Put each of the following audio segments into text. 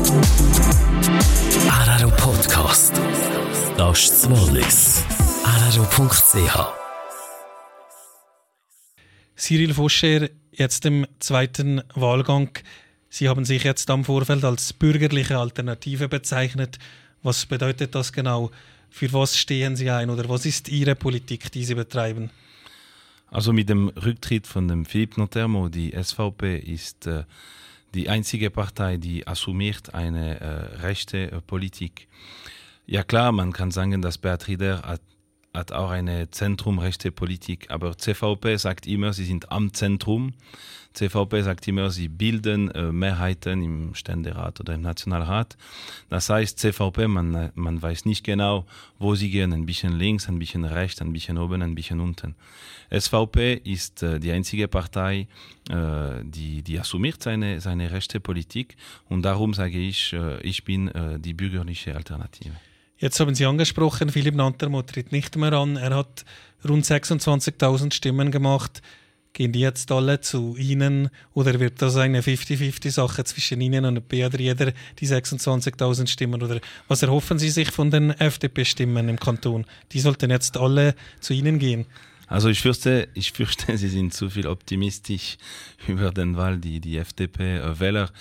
Araro Podcast. Das ist das Wallis. Araro.ch. Cyril Faucher, jetzt im zweiten Wahlgang. Sie haben sich jetzt am Vorfeld als bürgerliche Alternative bezeichnet. Was bedeutet das genau? Für was stehen Sie ein oder was ist Ihre Politik, die Sie betreiben? Also mit dem Rücktritt von dem Philippe Notermo, die SVP ist die einzige Partei, die assumiert eine rechte Politik. Ja klar, man kann sagen, dass Beat Rieder hat auch eine zentrumrechte Politik, aber CVP sagt immer, sie sind am Zentrum. CVP sagt immer, sie bilden Mehrheiten im Ständerat oder im Nationalrat. Das heißt, CVP, man weiß nicht genau, wo sie gehen, ein bisschen links, ein bisschen rechts, ein bisschen oben, ein bisschen unten. SVP ist die einzige Partei, die assumiert seine rechte Politik und darum sage ich, ich bin die bürgerliche Alternative. Jetzt haben Sie angesprochen, Philippe Notermo tritt nicht mehr an. Er hat rund 26.000 Stimmen gemacht. Gehen die jetzt alle zu Ihnen oder wird das eine 50-50-Sache zwischen Ihnen und Beat Rieder, die 26.000 Stimmen? Oder was erhoffen Sie sich von den FDP-Stimmen im Kanton? Die sollten jetzt alle zu Ihnen gehen. Also ich fürchte, Sie sind zu viel optimistisch über den Wahl, die FDP-Wähler.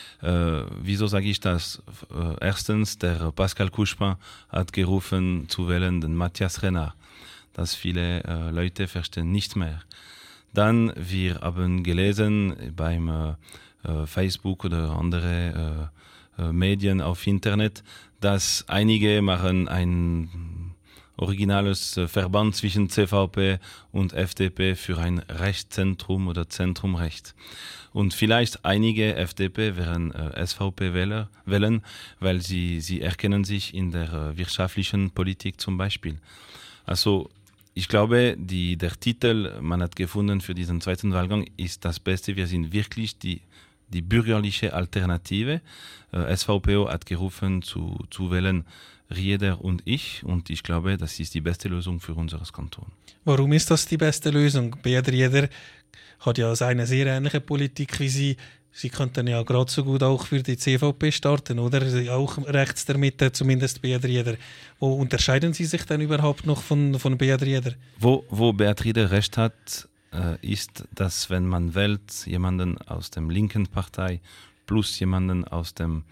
Wieso sage ich das? Erstens, der Pascal Couchepin hat gerufen zu wählen den Matthias Renard. Das viele Leute verstehen nicht mehr. Dann, wir haben gelesen beim Facebook oder andere Medien auf Internet, dass einige machen ein originales Verband zwischen CVP und FDP für ein Rechtszentrum oder Zentrumrecht. Und vielleicht einige FDP werden SVP wählen, weil sie erkennen sich in der wirtschaftlichen Politik zum Beispiel. Also ich glaube, der Titel, man hat gefunden für diesen zweiten Wahlgang, ist das Beste. Wir sind wirklich die bürgerliche Alternative. SVPO hat gerufen zu wählen Rieder und ich glaube, das ist die beste Lösung für unser Kanton. Warum ist das die beste Lösung? Beat Rieder hat ja eine sehr ähnliche Politik wie Sie. Sie könnten ja gerade so gut auch für die CVP starten, oder? Auch rechts der Mitte, zumindest Beat Rieder. Wo unterscheiden Sie sich denn überhaupt noch von Beat Rieder? Wo Beat Rieder recht hat, ist, dass wenn man wählt jemanden aus der linken Partei plus jemanden aus den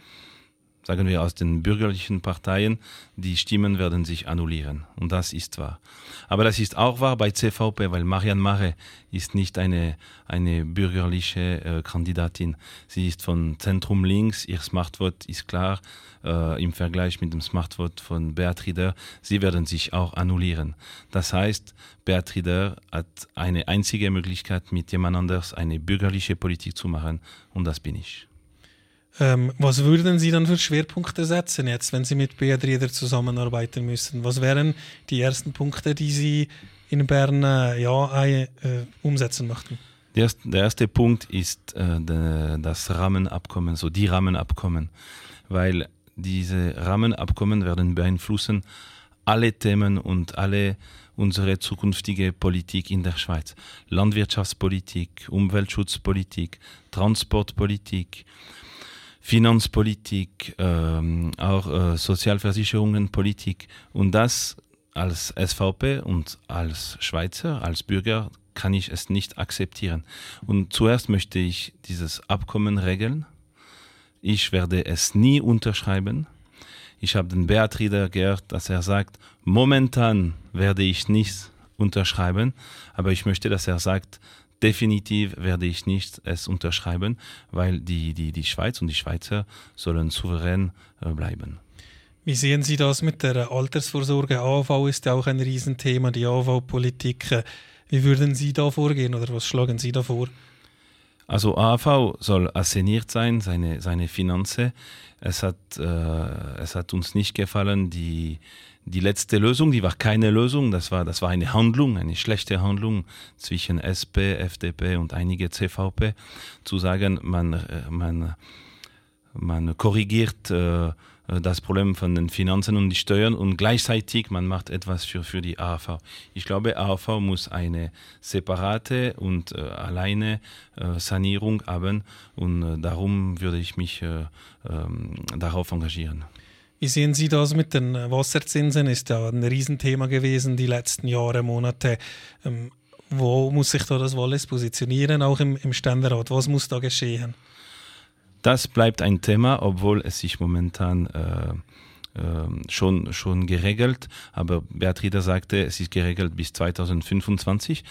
bürgerlichen Parteien, die Stimmen werden sich annullieren. Und das ist wahr. Aber das ist auch wahr bei CVP, weil Marianne Marais ist nicht eine bürgerliche Kandidatin. Sie ist von Zentrum links. Ihr Smartvote ist klar im Vergleich mit dem Smartvote von Beat Rieder. Sie werden sich auch annullieren. Das heißt, Beat Rieder hat eine einzige Möglichkeit, mit jemand anders eine bürgerliche Politik zu machen. Und das bin ich. Was würden Sie dann für Schwerpunkte setzen jetzt, wenn Sie mit Beat Rieder zusammenarbeiten müssen? Was wären die ersten Punkte, die Sie in Bern umsetzen möchten? Der erste Punkt ist das Rahmenabkommen, so die Rahmenabkommen, weil diese Rahmenabkommen werden beeinflussen alle Themen und alle unsere zukünftige Politik in der Schweiz. Landwirtschaftspolitik, Umweltschutzpolitik, Transportpolitik, Finanzpolitik, auch Sozialversicherungenpolitik. Und das als SVP und als Schweizer, als Bürger kann ich es nicht akzeptieren. Und zuerst möchte ich dieses Abkommen regeln. Ich werde es nie unterschreiben. Ich habe den Beat Rieder gehört, dass er sagt, momentan werde ich nichts unterschreiben, aber ich möchte, dass er sagt, definitiv werde ich nicht es unterschreiben, weil die Schweiz und die Schweizer sollen souverän bleiben. Wie sehen Sie das mit der Altersvorsorge? AHV ist ja auch ein Riesenthema, die AHV-Politik. Wie würden Sie da vorgehen oder was schlagen Sie da vor? Also AHV soll assainiert sein, seine Finanzen. Es hat uns nicht gefallen, die letzte Lösung, die war keine Lösung, das war eine Handlung, eine schlechte Handlung zwischen SP, FDP und einige CVP, zu sagen, man man korrigiert das Problem von den Finanzen und die Steuern und gleichzeitig man macht etwas für die AHV. Ich glaube, AHV muss eine separate und alleine Sanierung haben und darum würde ich mich darauf engagieren. Wie sehen Sie das mit den Wasserzinsen? Ist ja ein Riesenthema gewesen die letzten Jahre, Monate. Wo muss sich da das Wallis positionieren, auch im Ständerat? Was muss da geschehen? Das bleibt ein Thema, obwohl es sich momentan schon geregelt, aber Beat Rieder sagte, es ist geregelt bis 2025.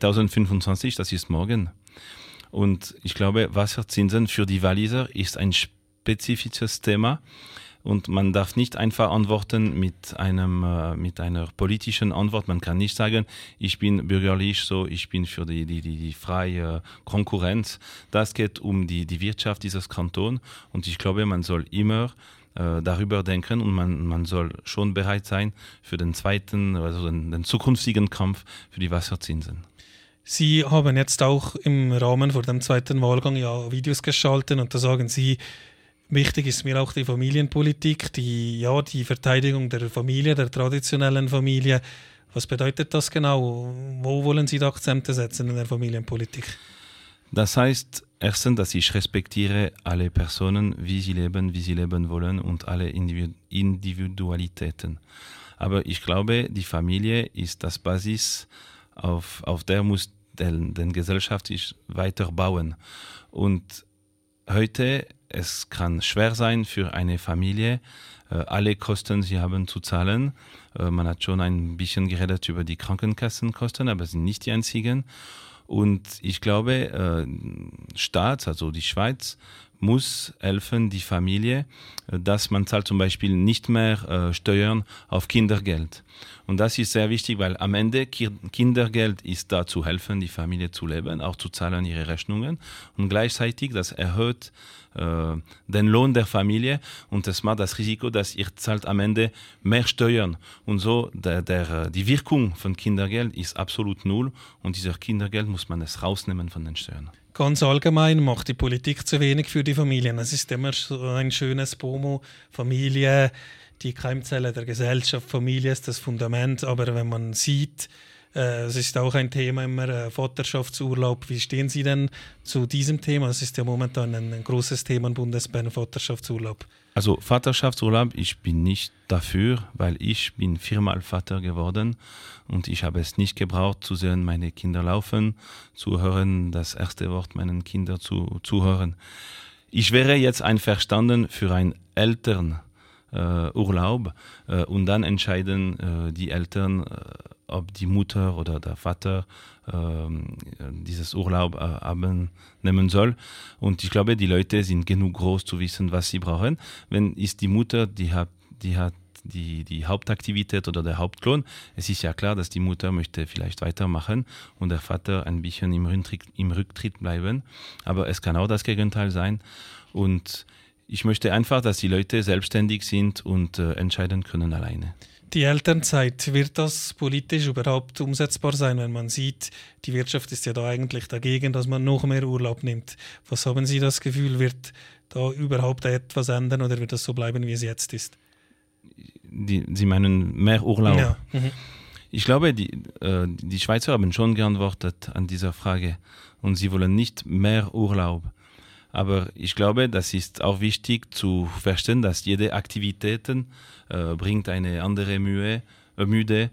2025, das ist morgen. Und ich glaube, Wasserzinsen für die Walliser ist ein spezifisches Thema. Und man darf nicht einfach antworten mit einer politischen Antwort. Man kann nicht sagen, ich bin bürgerlich, so ich bin für die freie Konkurrenz. Das geht um die Wirtschaft dieses Kantons. Und ich glaube, man soll immer darüber denken und man soll schon bereit sein für den den zukünftigen Kampf für die Wasserzinsen. Sie haben jetzt auch im Rahmen vor dem zweiten Wahlgang ja Videos geschaltet und da sagen Sie, wichtig ist mir auch die Familienpolitik, die Verteidigung der Familie, der traditionellen Familie. Was bedeutet das genau? Wo wollen Sie die Akzente setzen in der Familienpolitik? Das heißt, erstens, dass ich respektiere alle Personen, wie sie leben wollen und alle Individualitäten. Aber ich glaube, die Familie ist das Basis, auf der muss die Gesellschaft weiter bauen. Und heute es kann schwer sein für eine Familie, alle Kosten sie haben zu zahlen. Man hat schon ein bisschen geredet über die Krankenkassenkosten, aber es sind nicht die einzigen. Und ich glaube, Staat, also die Schweiz, muss helfen, die Familie, dass man zahlt zum Beispiel nicht mehr Steuern auf Kindergeld. Und das ist sehr wichtig, weil am Ende Kindergeld ist da zu helfen, die Familie zu leben, auch zu zahlen ihre Rechnungen. Und gleichzeitig, das erhöht den Lohn der Familie und es macht das Risiko, dass ihr zahlt am Ende mehr Steuern. Und so die Wirkung von Kindergeld ist absolut null und dieser Kindergeld muss man es rausnehmen von den Steuern. Ganz allgemein macht die Politik zu wenig für die Familien. Es ist immer so ein schönes Promo, Familie, die Keimzelle der Gesellschaft, Familie ist das Fundament, aber wenn man sieht, es ist auch ein Thema immer Vaterschaftsurlaub. Wie stehen Sie denn zu diesem Thema? Es ist ja momentan ein großes Thema in Bundesbern, Vaterschaftsurlaub. Also Vaterschaftsurlaub, ich bin nicht dafür, weil ich bin 4-mal Vater geworden und ich habe es nicht gebraucht, zu sehen, meine Kinder laufen, zu hören, das erste Wort meinen Kindern zu hören. Ich wäre jetzt einverstanden für einen Elternurlaub und dann entscheiden die Eltern, ob die Mutter oder der Vater dieses Urlaub nehmen soll. Und ich glaube, die Leute sind genug groß zu wissen, was sie brauchen. Wenn ist die Mutter, die hat die Hauptaktivität oder der Hauptlohn, es ist ja klar, dass die Mutter möchte vielleicht weitermachen und der Vater ein bisschen im Rücktritt bleiben. Aber es kann auch das Gegenteil sein. Und ich möchte einfach, dass die Leute selbstständig sind und entscheiden können alleine. Die Elternzeit, wird das politisch überhaupt umsetzbar sein, wenn man sieht, die Wirtschaft ist ja da eigentlich dagegen, dass man noch mehr Urlaub nimmt. Was haben Sie das Gefühl, wird da überhaupt etwas ändern oder wird das so bleiben, wie es jetzt ist? Sie meinen mehr Urlaub? Ja. Ich glaube, die Schweizer haben schon geantwortet an dieser Frage und sie wollen nicht mehr Urlaub. Aber ich glaube, das ist auch wichtig zu verstehen, dass jede Aktivität bringt eine andere Müdigkeit,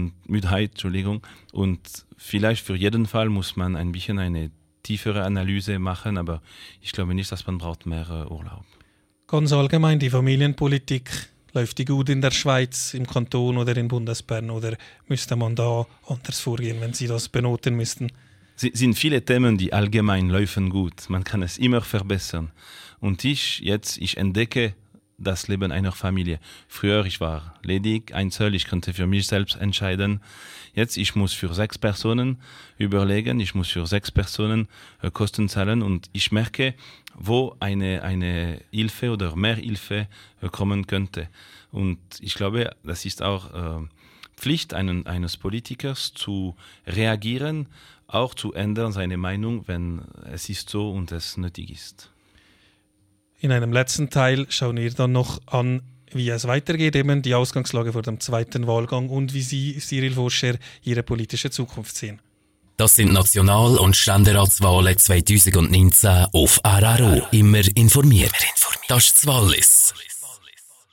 und vielleicht für jeden Fall muss man ein bisschen eine tiefere Analyse machen, aber ich glaube nicht, dass man braucht mehr Urlaub. Ganz allgemein, die Familienpolitik, läuft die gut in der Schweiz, im Kanton oder in Bundesbern oder müsste man da anders vorgehen, wenn Sie das benoten müssten? Es sind viele Themen, die allgemein laufen gut. Man kann es immer verbessern. Und ich entdecke das Leben einer Familie. Früher, ich war ledig, Einzel, ich konnte für mich selbst entscheiden. Jetzt, ich muss für 6 Personen überlegen, ich muss für 6 Personen Kosten zahlen und ich merke, wo eine Hilfe oder mehr Hilfe kommen könnte. Und ich glaube, das ist auch Pflicht eines Politikers zu reagieren, auch zu ändern seine Meinung, wenn es ist so und es nötig ist. In einem letzten Teil schauen wir dann noch an, wie es weitergeht, eben die Ausgangslage vor dem zweiten Wahlgang und wie Sie, Cyril Forscher, Ihre politische Zukunft sehen. Das sind National- und Ständeratswahlen 2019 auf RRO. Immer informiert. Das ist das Wallis.